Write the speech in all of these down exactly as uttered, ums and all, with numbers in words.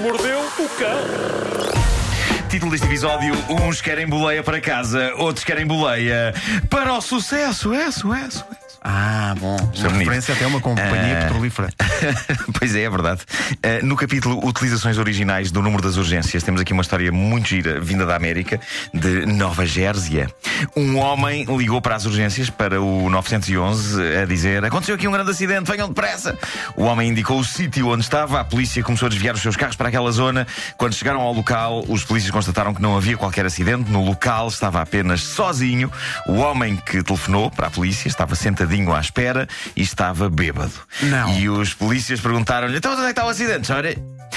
mordeu o cão. Título deste episódio: uns querem boleia para casa, outros querem boleia para o sucesso. É, sucesso, é. Ah, bom. Uma referência até a uma companhia uh... petrolífera. Pois é, é verdade. uh, No capítulo Utilizações Originais do Número das Urgências, temos aqui uma história muito gira, vinda da América, de Nova Jersey. Um homem ligou para as urgências, para o novecentos e onze, a dizer: aconteceu aqui um grande acidente, venham depressa. O homem indicou o sítio onde estava. A polícia começou a desviar os seus carros para aquela zona. Quando chegaram ao local, os polícias constataram que não havia qualquer acidente. No local estava apenas sozinho. O homem que telefonou para a polícia estava sentadinho à espera e estava bêbado. Não. E os polícias perguntaram-lhe: então onde é que está o acidente, senhora?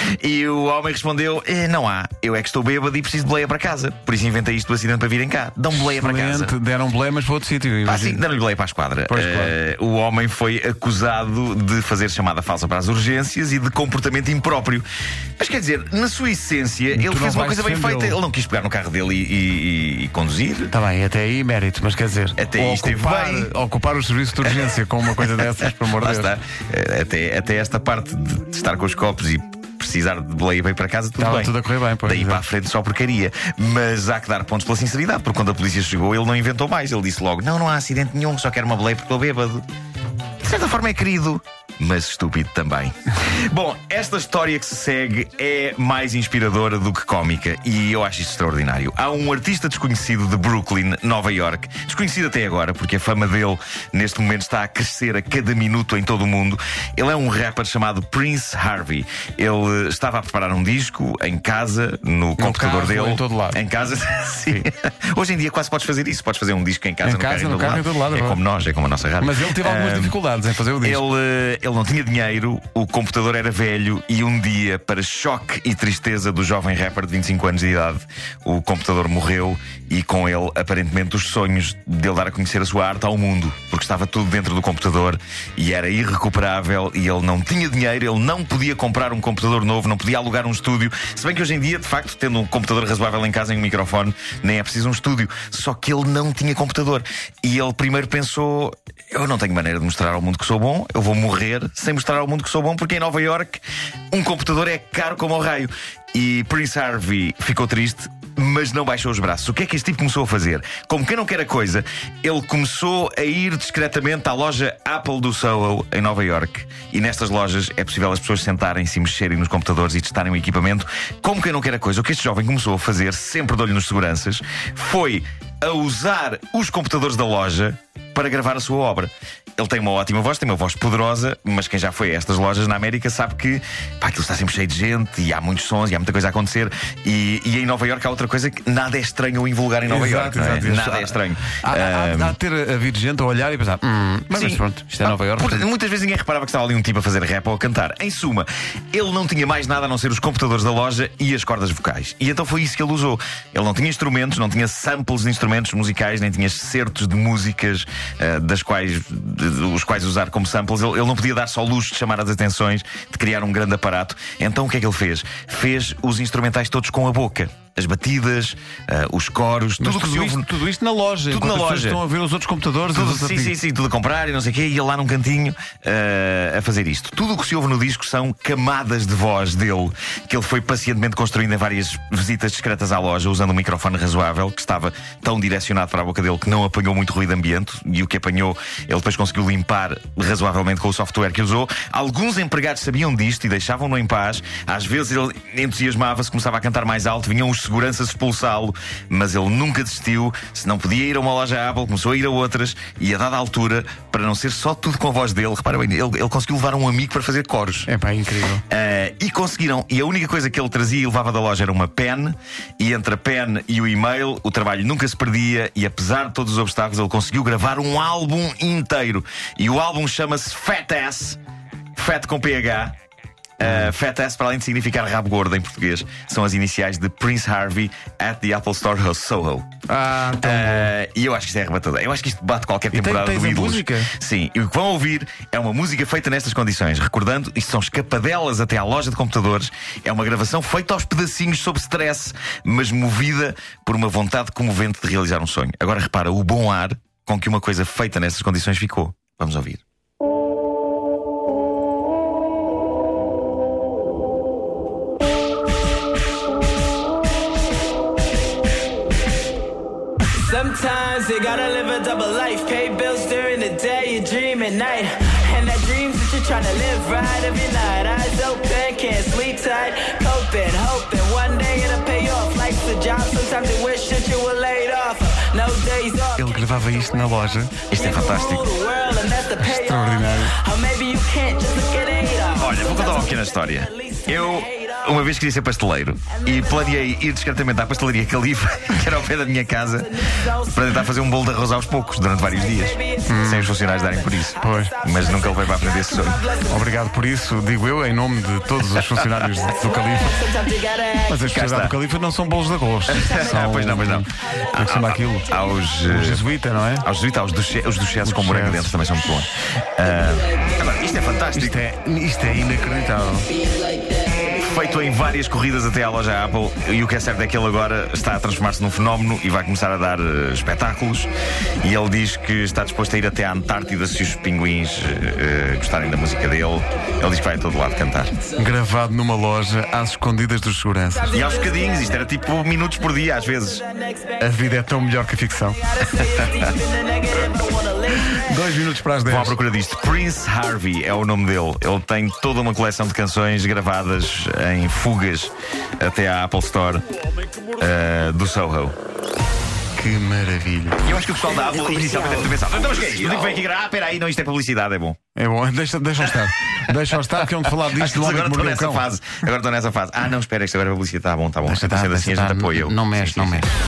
E o homem respondeu: eh, não há, eu é que estou bêbado e preciso de boleia para casa. Por isso inventei isto do acidente para virem cá. Dão boleia para casa. Deram boleia, mas para outro sítio. Ah, sim, deram-lhe boleia para a esquadra. Pois, claro. uh, O homem foi acusado de fazer chamada falsa para as urgências e de comportamento impróprio. Mas quer dizer, na sua essência, ele fez uma coisa bem feita. Ele não quis pegar no carro dele e, e, e conduzir. Está bem, até aí mérito, mas quer dizer, até aí esteve ocupar, bem. ocupar o serviço de urgência com uma coisa dessas, por amor de Deus. Lá está. Até, até esta parte de estar com os copos e precisar de boleia bem para casa, tudo Estava bem. tudo a correr bem, pois. Daí para a frente só porcaria. Mas há que dar pontos pela sinceridade, porque quando a polícia chegou, ele não inventou mais. Ele disse logo: não, não há acidente nenhum, só quero uma boleia porque estou bêbado. De certa forma é querido, mas estúpido também. Bom, esta história que se segue é mais inspiradora do que cómica, e eu acho isto extraordinário. Há um artista desconhecido de Brooklyn, Nova York, desconhecido até agora, porque a fama dele neste momento está a crescer a cada minuto em todo o mundo. Ele é um rapper chamado Prince Harvey. Ele estava a preparar um disco em casa, no, no computador carro, dele. Em todo lado. Em casa, sim. Hoje em dia quase podes fazer isso. Podes fazer um disco em casa, em no casa, carro, no em todo carro lado. em todo lado. É como nós, é como a nossa rádio. Mas ele teve algumas um, dificuldades em fazer o disco. Ele, ele não tinha dinheiro, o computador era velho e um dia, para choque e tristeza do jovem rapper de vinte e cinco anos de idade, o computador morreu e com ele, aparentemente, os sonhos dele dar a conhecer a sua arte ao mundo, porque estava tudo dentro do computador e era irrecuperável e ele não tinha dinheiro, ele não podia comprar um computador novo, não podia alugar um estúdio. Se bem que hoje em dia, de facto, tendo um computador razoável em casa e um microfone, nem é preciso um estúdio. Só que ele não tinha computador. E ele primeiro pensou: eu não tenho maneira de mostrar ao mundo que sou bom, eu vou morrer sem mostrar ao mundo que sou bom, porque em Nova York um computador é caro como o raio. E Prince Harvey ficou triste, mas não baixou os braços. O que é que este tipo começou a fazer? Como quem não quer a coisa, ele começou a ir discretamente à loja Apple do Soho, em Nova York. E nestas lojas é possível as pessoas sentarem-se e mexerem nos computadores e testarem o equipamento. Como quem não quer a coisa, o que este jovem começou a fazer, sempre de olho nos seguranças, foi a usar os computadores da loja para gravar a sua obra. Ele tem uma ótima voz, tem uma voz poderosa, mas quem já foi a estas lojas na América sabe que pá, aquilo está sempre cheio de gente e há muitos sons e há muita coisa a acontecer. E, e em Nova Iorque há outra coisa que nada é estranho ou invulgar em Nova Exato, Iorque. É? exato. Nada é estranho. Há, há, um, há de ter havido gente a olhar e pensar: hum, mas, sim, mas pronto, isto é Nova Iorque. Porque muitas vezes ninguém reparava que estava ali um tipo a fazer rap ou a cantar. Em suma, ele não tinha mais nada a não ser os computadores da loja e as cordas vocais. E então foi isso que ele usou. Ele não tinha instrumentos, não tinha samples de instrumentos musicais, nem tinha certos de músicas uh, das quais, de, de, os quais usar como samples. Ele, ele não podia dar só luxo de chamar as atenções, de criar um grande aparato. Então o que é que ele fez? Fez os instrumentais todos com a boca. As batidas, uh, os coros, Mas tudo, tudo, que se isto, ouve... tudo isto na loja. Tudo na as pessoas loja. Estão a ver os outros computadores. Tudo, os outros sim, sim, sim, tudo a comprar e não sei o quê, e ele lá num cantinho uh, a fazer isto. Tudo o que se ouve no disco são camadas de voz dele, que ele foi pacientemente construindo em várias visitas discretas à loja, usando um microfone razoável, que estava tão direcionado para a boca dele que não apanhou muito ruído ambiente, e o que apanhou ele depois conseguiu limpar razoavelmente com o software que usou. Alguns empregados sabiam disto e deixavam-no em paz. Às vezes ele entusiasmava-se, começava a cantar mais alto, vinham os seguranças expulsar, mas ele nunca desistiu. Se não podia ir a uma loja Apple, começou a ir a outras, e a dada altura, para não ser só tudo com a voz dele, repara bem, ele, ele conseguiu levar um amigo para fazer coros. É pá, incrível. Uh, e conseguiram, e a única coisa que ele trazia e levava da loja era uma pen, e entre a pen e o e-mail o trabalho nunca se perdia, e apesar de todos os obstáculos ele conseguiu gravar um álbum inteiro. E o álbum chama-se Fat Ass, Fat com P H. Uh, Fat Ass, para além de significar rabo gordo em português, são as iniciais de Prince Harvey at the Apple Store Soho. Ah, então uh, E eu acho que isto é arrebatador. Eu acho que isto bate qualquer e temporada tem, do Ídolos. música? Sim, e o que vão ouvir é uma música feita nestas condições. Recordando, isto são escapadelas até à loja de computadores. É uma gravação feita aos pedacinhos sob stress, mas movida por uma vontade comovente de realizar um sonho. Agora repara o bom ar com que uma coisa feita nessas condições ficou. Vamos ouvir. Sometimes you gotta live a double life. Pay bills during the day, you dream at night. And that dreams that you're trying to live right every night. Eyes open, can't sleep tight. Coping, hoping one day it'll pay off. Life's a job, sometimes you wish that you were laid off. No days off. Ele gravava isto na loja. Isto é fantástico. Extraordinário. Olha, vou contar uma pequena história. Eu, uma vez queria ser pasteleiro e planeei ir discretamente à pastelaria Califa, que era ao pé da minha casa, para tentar fazer um bolo de arroz aos poucos durante vários dias, hum. sem os funcionários darem por isso. Pois. Mas nunca levei para aprender esse sonho. Obrigado por isso, digo eu, em nome de todos os funcionários do Califa. Mas as pessoas do Califa não são bolos de arroz. São, pois não, pois não. Como é que se chama aquilo? Aos O jesuíta, não é? Aos jesuítas, aos duche- os duchesses com morango dentro também são muito bons. Uh, agora, isto é fantástico. Isto é, isto é inacreditável. Feito em várias corridas até à loja Apple, e o que é certo é que ele agora está a transformar-se num fenómeno e vai começar a dar uh, espetáculos. E ele diz que está disposto a ir até à Antártida se os pinguins uh, gostarem da música dele. Ele diz que vai a todo lado cantar. Gravado numa loja às escondidas dos seguranças. E aos bocadinhos, isto era tipo minutos por dia às vezes. A vida é tão melhor que a ficção. Dois minutos para as dez. Vão à procura disto. Prince Harvey é o nome dele. Ele tem toda uma coleção de canções gravadas em fugas até à Apple Store uh, do Soho. Que maravilha. Eu acho que o pessoal da Apple inicialmente deve ter pensado: então, mas que é isto? Eu digo que vem aqui gravar. Ah, espera aí, não, isto é publicidade, é bom. É bom, deixa, deixa estar. Deixa estar, que é onde falar disto. Acho que do agora homem que estou mordeu o nessa cão. fase. Agora estou nessa fase. Ah, não, espera, isto agora é publicidade. Está bom, está bom. Deixa Está estar, sendo assim, a deixa gente estar. apoia. Não mexe, Sim, não sim, sim. mexe.